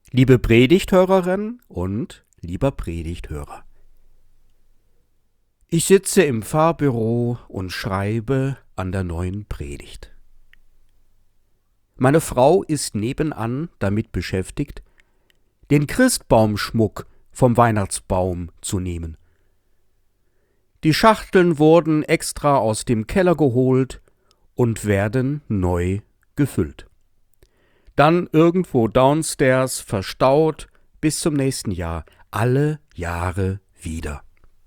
Liebe Predigthörerin und lieber Predigthörer. Ich sitze im Pfarrbüro und schreibe an der neuen Predigt. Meine Frau ist nebenan damit beschäftigt, den Christbaumschmuck vom Weihnachtsbaum zu nehmen. Die Schachteln wurden extra aus dem Keller geholt und werden neu gefüllt. Dann irgendwo downstairs verstaut bis zum nächsten Jahr, alle Jahre wieder.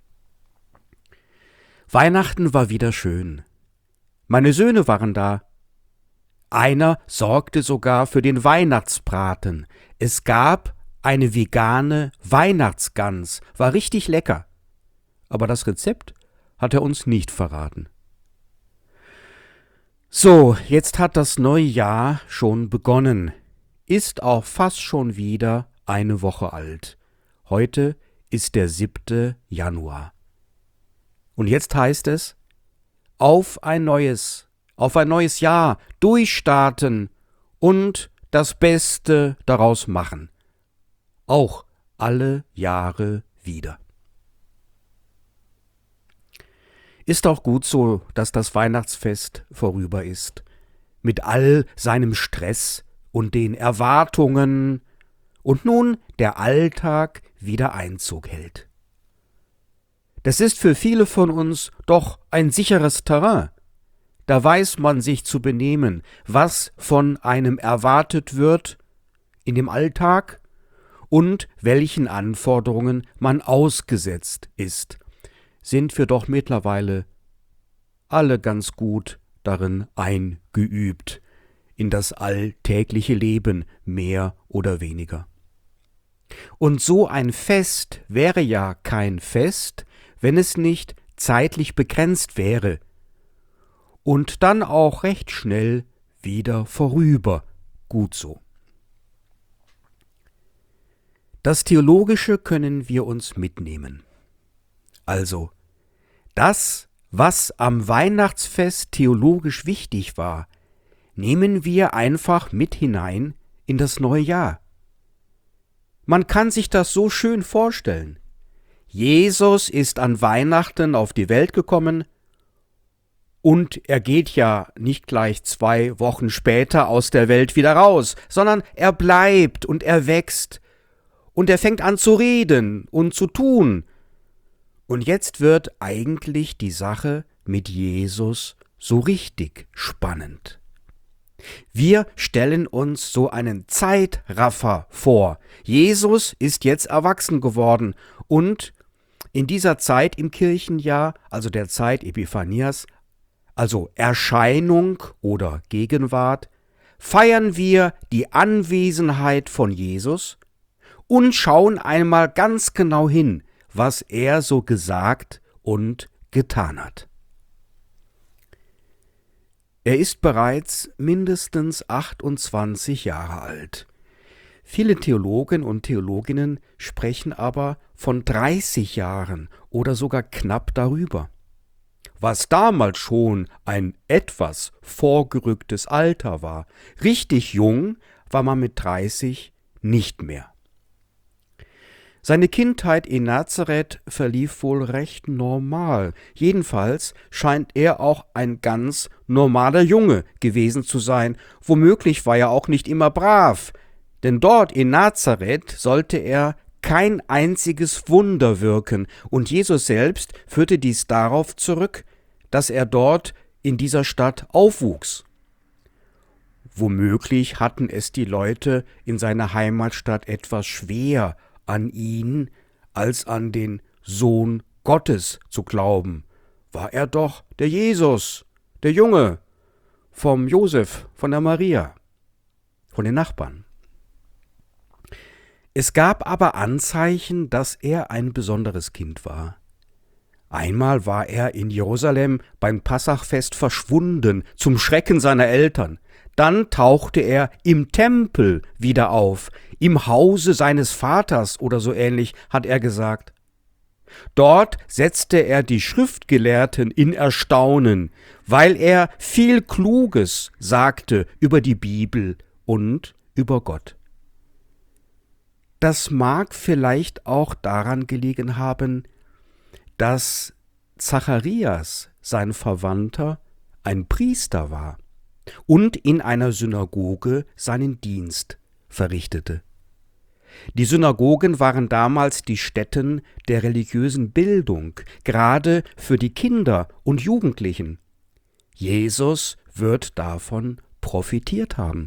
Weihnachten war wieder schön. Meine Söhne waren da. Einer sorgte sogar für den Weihnachtsbraten. Es gab eine vegane Weihnachtsgans, war richtig lecker. Aber das Rezept hat er uns nicht verraten. So, jetzt hat das neue Jahr schon begonnen, ist auch fast schon wieder eine Woche alt. Heute ist der 7. Januar. Und jetzt heißt es, auf ein neues Jahr durchstarten und das Beste daraus machen. Auch alle Jahre wieder. Ist auch gut so, dass das Weihnachtsfest vorüber ist, mit all seinem Stress und den Erwartungen und nun der Alltag wieder Einzug hält. Das ist für viele von uns doch ein sicheres Terrain. Da weiß man sich zu benehmen, was von einem erwartet wird in dem Alltag und welchen Anforderungen man ausgesetzt ist. Sind wir doch mittlerweile alle ganz gut darin eingeübt, in das alltägliche Leben mehr oder weniger. Und so ein Fest wäre ja kein Fest, wenn es nicht zeitlich begrenzt wäre und dann auch recht schnell wieder vorüber. Gut so. Das Theologische können wir uns mitnehmen. Also, das, was am Weihnachtsfest theologisch wichtig war, nehmen wir einfach mit hinein in das neue Jahr. Man kann sich das so schön vorstellen. Jesus ist an Weihnachten auf die Welt gekommen und er geht ja nicht gleich 2 Wochen später aus der Welt wieder raus, sondern er bleibt und er wächst und er fängt an zu reden und zu tun. Und jetzt wird eigentlich die Sache mit Jesus so richtig spannend. Wir stellen uns so einen Zeitraffer vor. Jesus ist jetzt erwachsen geworden und in dieser Zeit im Kirchenjahr, also der Zeit Epiphanias, also Erscheinung oder Gegenwart, feiern wir die Anwesenheit von Jesus und schauen einmal ganz genau hin, was er so gesagt und getan hat. Er ist bereits mindestens 28 Jahre alt. Viele Theologen und Theologinnen sprechen aber von 30 Jahren oder sogar knapp darüber. Was damals schon ein etwas vorgerücktes Alter war, richtig jung war man mit 30 nicht mehr. Seine Kindheit in Nazareth verlief wohl recht normal. Jedenfalls scheint er auch ein ganz normaler Junge gewesen zu sein. Womöglich war er auch nicht immer brav, denn dort in Nazareth sollte er kein einziges Wunder wirken, und Jesus selbst führte dies darauf zurück, dass er dort in dieser Stadt aufwuchs. Womöglich hatten es die Leute in seiner Heimatstadt etwas schwer, an ihn als an den Sohn Gottes zu glauben. War er doch der Jesus, der Junge, vom Josef, von der Maria, von den Nachbarn. Es gab aber Anzeichen, dass er ein besonderes Kind war. Einmal war er in Jerusalem beim Passachfest verschwunden, zum Schrecken seiner Eltern. Dann tauchte er im Tempel wieder auf, im Hause seines Vaters oder so ähnlich, hat er gesagt. Dort setzte er die Schriftgelehrten in Erstaunen, weil er viel Kluges sagte über die Bibel und über Gott. das mag vielleicht auch daran gelegen haben, dass Zacharias, sein Verwandter, ein Priester war und in einer Synagoge seinen Dienst verrichtete. Die Synagogen waren damals die Stätten der religiösen Bildung, gerade für die Kinder und Jugendlichen. Jesus wird davon profitiert haben.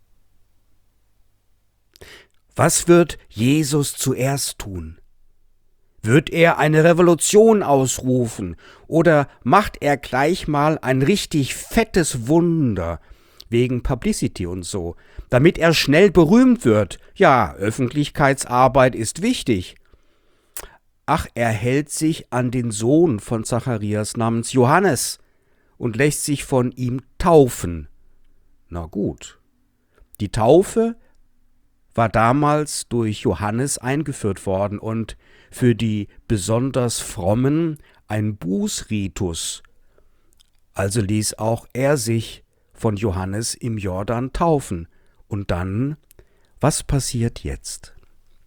Was wird Jesus zuerst tun? Wird er eine Revolution ausrufen oder macht er gleich mal ein richtig fettes Wunder wegen Publicity und so, damit er schnell berühmt wird? Ja, Öffentlichkeitsarbeit ist wichtig. Ach, er hält sich an den Sohn von Zacharias namens Johannes und lässt sich von ihm taufen. Na gut, die Taufe war damals durch Johannes eingeführt worden und für die besonders Frommen ein Bußritus. Also ließ auch er sich von Johannes im Jordan taufen. Und dann, was passiert jetzt?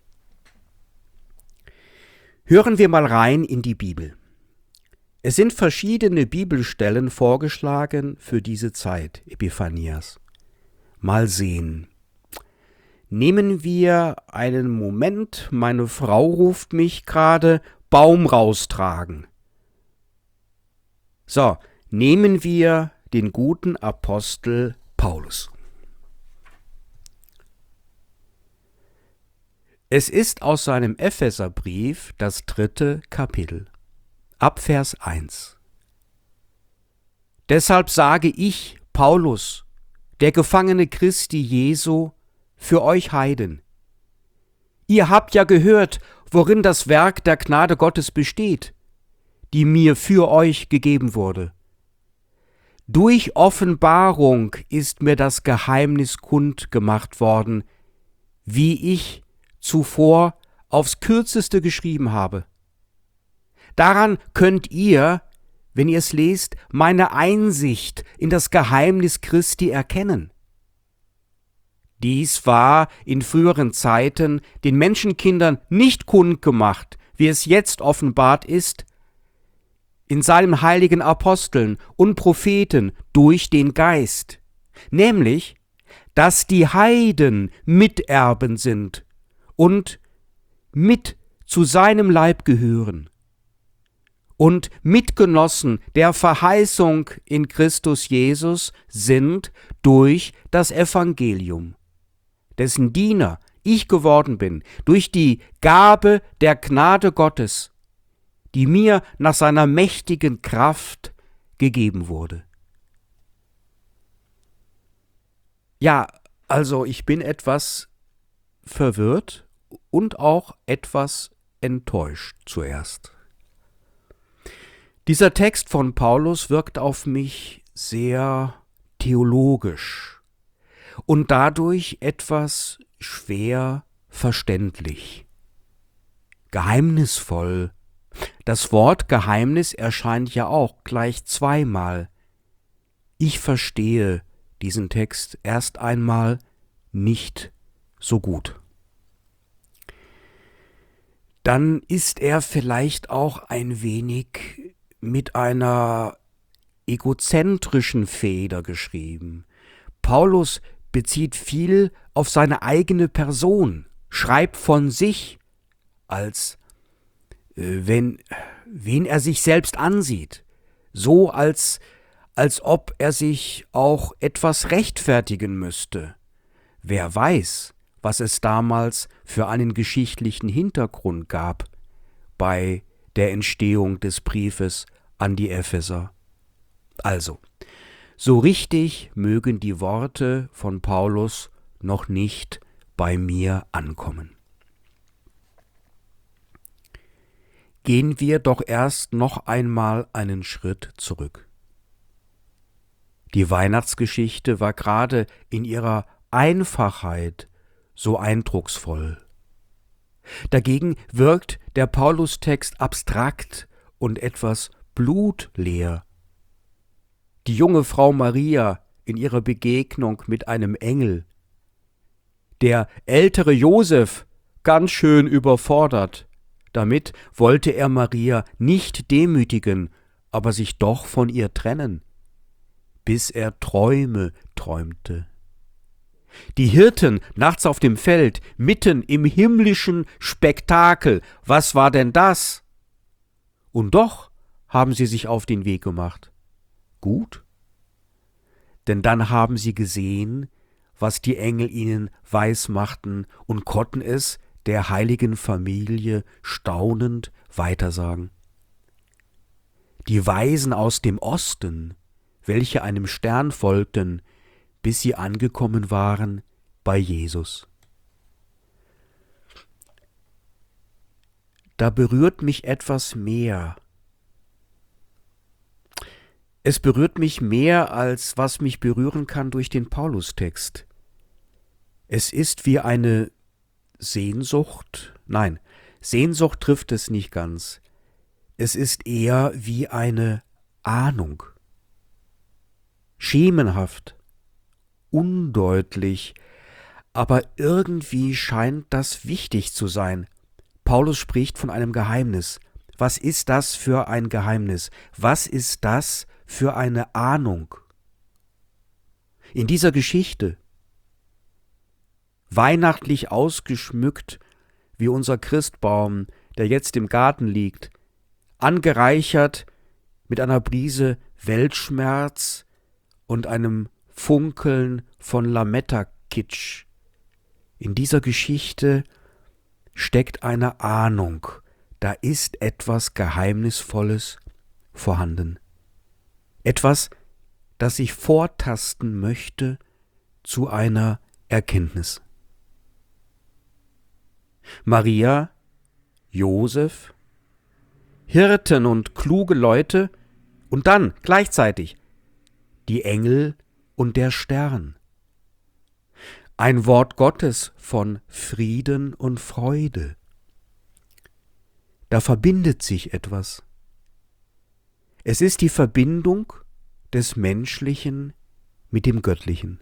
Hören wir mal rein in die Bibel. Es sind verschiedene Bibelstellen vorgeschlagen für diese Zeit, Epiphanias. Mal sehen. Nehmen wir einen Moment, meine Frau ruft mich gerade, Baum raustragen. So, nehmen wir den guten Apostel Paulus. Es ist aus seinem Epheserbrief das 3. Kapitel, ab Vers 1. Deshalb sage ich, Paulus, der Gefangene Christi Jesu, für euch Heiden. Ihr habt ja gehört, worin das Werk der Gnade Gottes besteht, die mir für euch gegeben wurde. Durch Offenbarung ist mir das Geheimnis kundgemacht worden, wie ich zuvor aufs Kürzeste geschrieben habe. Daran könnt ihr, wenn ihr es lest, meine Einsicht in das Geheimnis Christi erkennen. Dies war in früheren Zeiten den Menschenkindern nicht kundgemacht, wie es jetzt offenbart ist, in seinen heiligen Aposteln und Propheten durch den Geist, nämlich, dass die Heiden Miterben sind und mit zu seinem Leib gehören und Mitgenossen der Verheißung in Christus Jesus sind durch das Evangelium, dessen Diener ich geworden bin, durch die Gabe der Gnade Gottes, die mir nach seiner mächtigen Kraft gegeben wurde. Ja, also ich bin etwas verwirrt und auch etwas enttäuscht zuerst. Dieser Text von Paulus wirkt auf mich sehr theologisch und dadurch etwas schwer verständlich, geheimnisvoll. Das Wort Geheimnis erscheint ja auch gleich zweimal. Ich verstehe diesen Text erst einmal nicht so gut. Dann ist er vielleicht auch ein wenig mit einer egozentrischen Feder geschrieben. Paulus bezieht viel auf seine eigene Person, schreibt von sich, als wen er sich selbst ansieht, so als ob er sich auch etwas rechtfertigen müsste. Wer weiß, was es damals für einen geschichtlichen Hintergrund gab bei der Entstehung des Briefes an die Epheser. Also, so richtig mögen die Worte von Paulus noch nicht bei mir ankommen. Gehen wir doch erst noch einmal einen Schritt zurück. Die Weihnachtsgeschichte war gerade in ihrer Einfachheit so eindrucksvoll. Dagegen wirkt der Paulus-Text abstrakt und etwas blutleer. Die junge Frau Maria in ihrer Begegnung mit einem Engel, der ältere Josef ganz schön überfordert. Damit wollte er Maria nicht demütigen, aber sich doch von ihr trennen, bis er Träume träumte. Die Hirten nachts auf dem Feld, mitten im himmlischen Spektakel, was war denn das? Und doch haben sie sich auf den Weg gemacht. Gut, denn dann haben sie gesehen, was die Engel ihnen weismachten und konnten es der heiligen Familie staunend weitersagen. Die Weisen aus dem Osten, welche einem Stern folgten, bis sie angekommen waren bei Jesus. Da berührt mich etwas mehr. Es berührt mich mehr, als was mich berühren kann durch den Paulustext. Es ist wie eine Sehnsucht, nein, Sehnsucht trifft es nicht ganz. Es ist eher wie eine Ahnung. Schemenhaft, undeutlich, aber irgendwie scheint das wichtig zu sein. Paulus spricht von einem Geheimnis. Was ist das für ein Geheimnis? Was ist das für eine Ahnung? In dieser Geschichte, weihnachtlich ausgeschmückt wie unser Christbaum, der jetzt im Garten liegt, angereichert mit einer Prise Weltschmerz und einem Funkeln von Lametta-Kitsch. In dieser Geschichte steckt eine Ahnung, da ist etwas Geheimnisvolles vorhanden. Etwas, das ich vortasten möchte zu einer Erkenntnis. Maria, Josef, Hirten und kluge Leute und dann gleichzeitig die Engel und der Stern. Ein Wort Gottes von Frieden und Freude. Da verbindet sich etwas. Es ist die Verbindung des Menschlichen mit dem Göttlichen.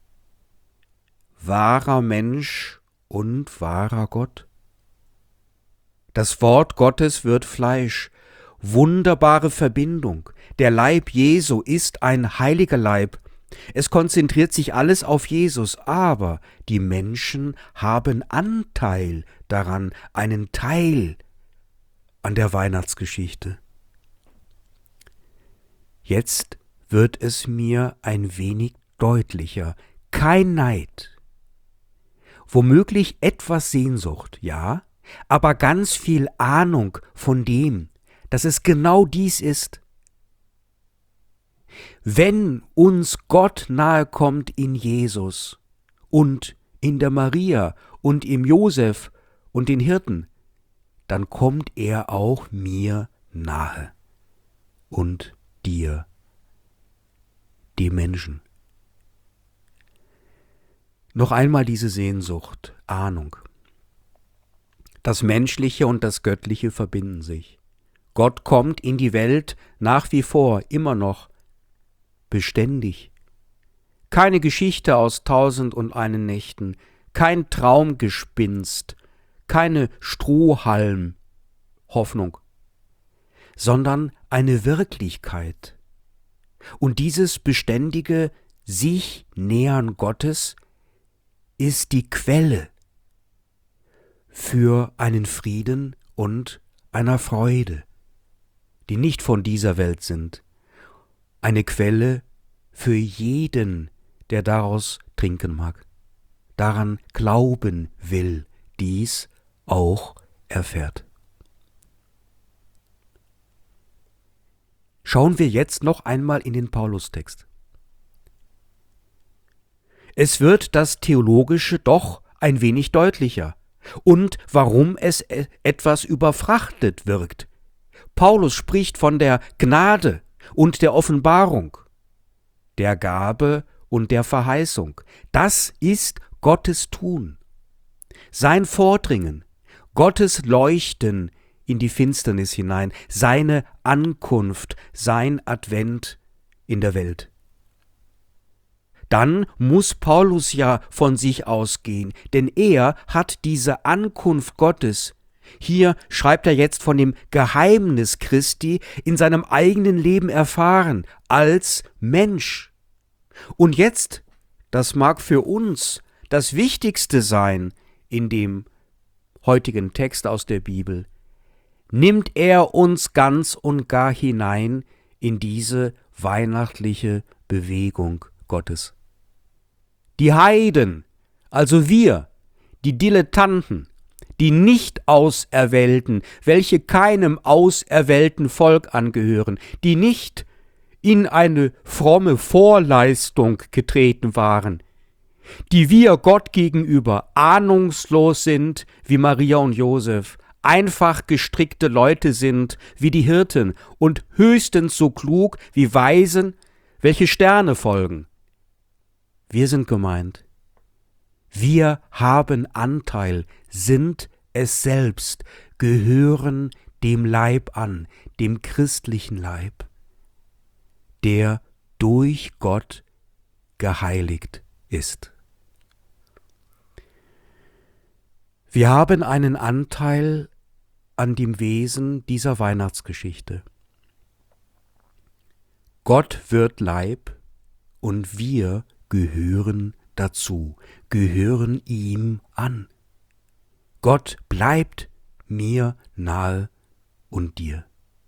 Wahrer Mensch und wahrer Gott. Das Wort Gottes wird Fleisch. Wunderbare Verbindung. Der Leib Jesu ist ein heiliger Leib. Es konzentriert sich alles auf Jesus, aber die Menschen haben Anteil daran, einen Teil an der Weihnachtsgeschichte. Jetzt wird es mir ein wenig deutlicher. Kein Neid. Womöglich etwas Sehnsucht, ja, aber ganz viel Ahnung von dem, dass es genau dies ist. Wenn uns Gott nahe kommt in Jesus und in der Maria und im Josef und den Hirten, dann kommt er auch mir nahe und dir, dem Menschen. Noch einmal diese Sehnsucht, Ahnung. Das Menschliche und das Göttliche verbinden sich. Gott kommt in die Welt nach wie vor, immer noch, beständig. Keine Geschichte aus 1001 Nächten, kein Traumgespinst, keine Strohhalm-Hoffnung, sondern eine Wirklichkeit. Und dieses beständige sich nähern Gottes ist die Quelle für einen Frieden und einer Freude, die nicht von dieser Welt sind. Eine Quelle für jeden, der daraus trinken mag, daran glauben will, dies auch erfährt. Schauen wir jetzt noch einmal in den Paulustext. Es wird das Theologische doch ein wenig deutlicher und warum es etwas überfrachtet wirkt. Paulus spricht von der Gnade und der Offenbarung, der Gabe und der Verheißung. Das ist Gottes Tun, sein Vordringen, Gottes Leuchten in die Finsternis hinein, seine Ankunft, sein Advent in der Welt. dann muss Paulus ja von sich ausgehen, denn er hat diese Ankunft Gottes, hier schreibt er jetzt von dem Geheimnis Christi, in seinem eigenen Leben erfahren, als Mensch. Und jetzt, das mag für uns das Wichtigste sein in dem heutigen Text aus der Bibel, nimmt er uns ganz und gar hinein in diese weihnachtliche Bewegung Gottes. Die Heiden, also wir, die Dilettanten, die Nicht-Auserwählten, welche keinem auserwählten Volk angehören, die nicht in eine fromme Vorleistung getreten waren, die wir Gott gegenüber ahnungslos sind wie Maria und Josef, einfach gestrickte Leute sind wie die Hirten und höchstens so klug wie Weisen, welche Sterne folgen. Wir sind gemeint. Wir haben Anteil, sind es selbst, gehören dem Leib an, dem christlichen Leib, der durch Gott geheiligt ist. Wir haben einen Anteil an dem Wesen dieser Weihnachtsgeschichte. Gott wird Leib und wir gehören dazu, gehören ihm an. Gott bleibt mir nahe und dir.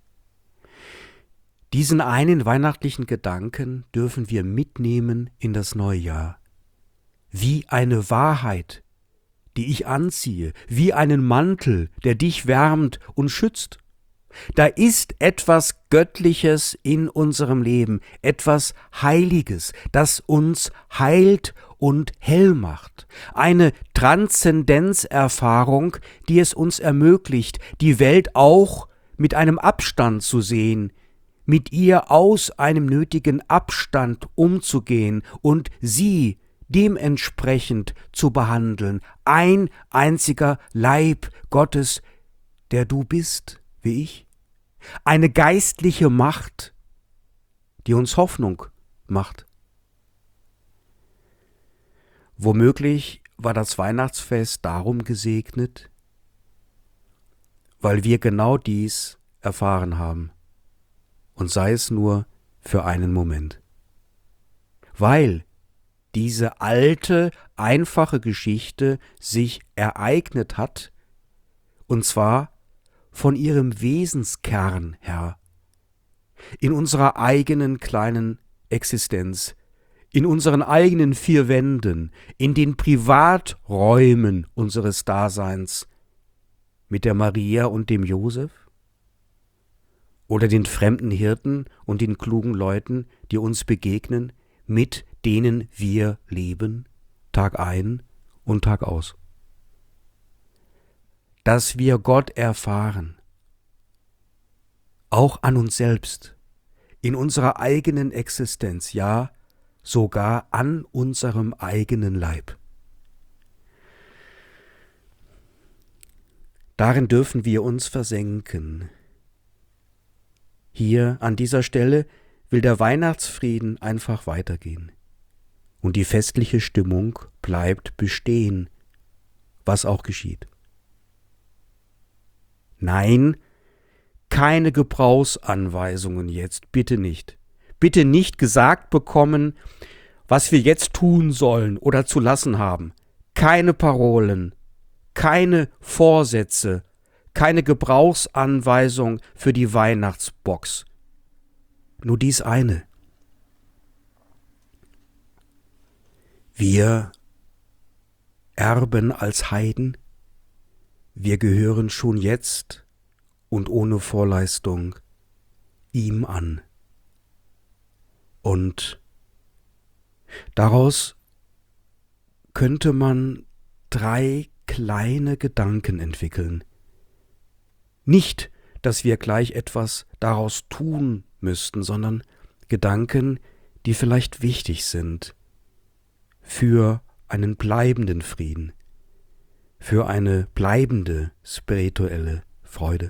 Diesen einen weihnachtlichen Gedanken dürfen wir mitnehmen in das neue Jahr. Wie eine Wahrheit, die ich anziehe, wie einen Mantel, der dich wärmt und schützt. Da ist etwas Göttliches in unserem Leben, etwas Heiliges, das uns heilt und hell macht. Eine Transzendenzerfahrung, die es uns ermöglicht, die Welt auch mit einem Abstand zu sehen, mit ihr aus einem nötigen Abstand umzugehen und sie dementsprechend zu behandeln. Ein einziger Leib Gottes, der du bist, wie ich. Eine geistliche Macht, die uns Hoffnung macht. Womöglich war das Weihnachtsfest darum gesegnet, weil wir genau dies erfahren haben, und sei es nur für einen Moment. Weil diese alte, einfache Geschichte sich ereignet hat, und zwar von ihrem Wesenskern her, in unserer eigenen kleinen Existenz, in unseren eigenen vier Wänden, in den Privaträumen unseres Daseins, mit der Maria und dem Josef oder den fremden Hirten und den klugen Leuten, die uns begegnen, mit denen wir leben, Tag ein und Tag aus. Dass wir Gott erfahren, auch an uns selbst, in unserer eigenen Existenz, ja, sogar an unserem eigenen Leib. Darin dürfen wir uns versenken. Hier an dieser Stelle will der Weihnachtsfrieden einfach weitergehen. Und die festliche Stimmung bleibt bestehen, was auch geschieht. Nein, keine Gebrauchsanweisungen jetzt, bitte nicht. Bitte nicht gesagt bekommen, was wir jetzt tun sollen oder zu lassen haben. Keine Parolen, keine Vorsätze, keine Gebrauchsanweisung für die Weihnachtsbox. Nur dies eine. Wir erben als Heiden, wir gehören schon jetzt und ohne Vorleistung ihm an. Und daraus könnte man 3 kleine Gedanken entwickeln. Nicht, dass wir gleich etwas daraus tun müssten, sondern Gedanken, die vielleicht wichtig sind für einen bleibenden Frieden, für eine bleibende spirituelle Freude.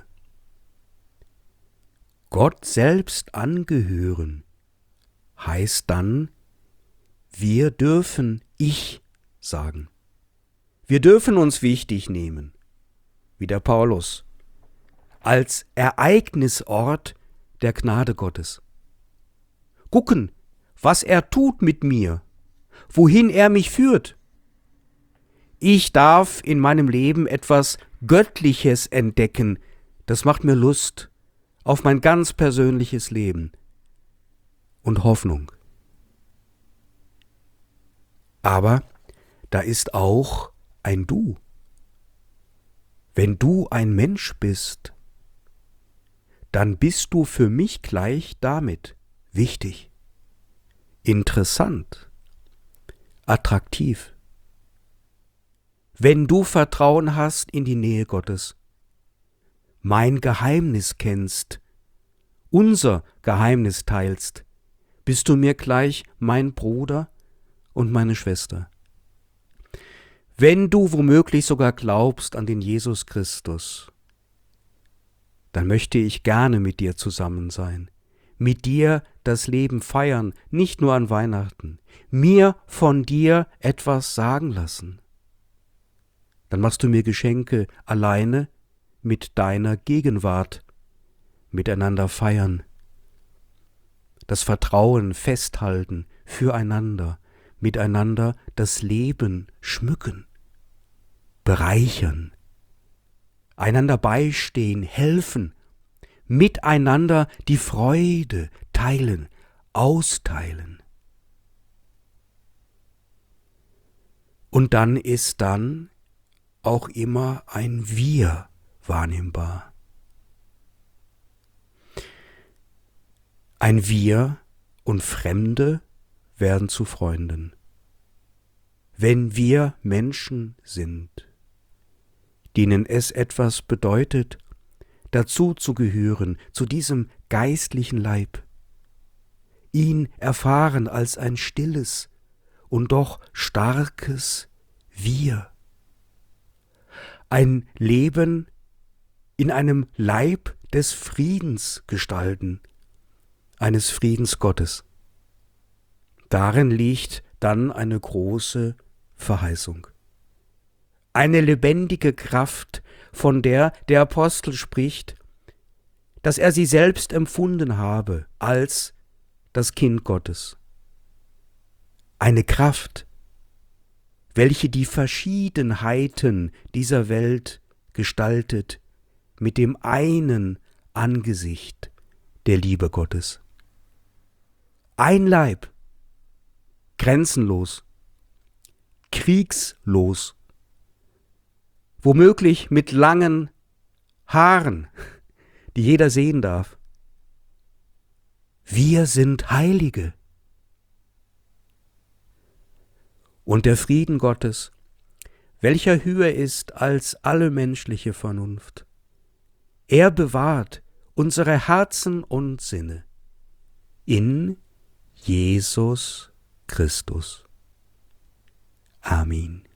Gott selbst angehören heißt dann, Wir dürfen Ich sagen. Wir dürfen uns wichtig nehmen, wie der Paulus, als Ereignisort der Gnade Gottes. Gucken, was er tut mit mir, wohin er mich führt. Ich darf in meinem Leben etwas Göttliches entdecken, das macht mir Lust auf mein ganz persönliches Leben und Hoffnung. Aber da ist auch ein Du. Wenn du ein Mensch bist, dann bist du für mich gleich damit wichtig, interessant, attraktiv. Wenn du Vertrauen hast in die Nähe Gottes, mein Geheimnis kennst, unser Geheimnis teilst, bist du mir gleich mein Bruder und meine Schwester. Wenn du womöglich sogar glaubst an den Jesus Christus, dann möchte ich gerne mit dir zusammen sein, mit dir das Leben feiern, nicht nur an Weihnachten, mir von dir etwas sagen lassen. Dann machst du mir Geschenke alleine mit deiner Gegenwart, miteinander feiern, das Vertrauen festhalten, füreinander, miteinander das Leben schmücken, bereichern, einander beistehen, helfen, miteinander die Freude teilen, austeilen. Und dann ist dann auch immer ein Wir wahrnehmbar. Ein Wir und Fremde werden zu Freunden. Wenn wir Menschen sind, denen es etwas bedeutet, dazu zu gehören, zu diesem geistlichen Leib, ihn erfahren als ein stilles und doch starkes Wir, ein Leben in einem Leib des Friedens gestalten, eines Friedens Gottes. Darin liegt dann eine große Verheißung. Eine lebendige Kraft, von der der Apostel spricht, dass er sie selbst empfunden habe als das Kind Gottes. Eine Kraft, welche die Verschiedenheiten dieser Welt gestaltet mit dem einen Angesicht der Liebe Gottes. Ein Leib, grenzenlos, kriegslos, womöglich mit langen Haaren, die jeder sehen darf. Wir sind Heilige. Und der Frieden Gottes, welcher höher ist als alle menschliche Vernunft, er bewahrt unsere Herzen und Sinne in Jesus Christus. Amen.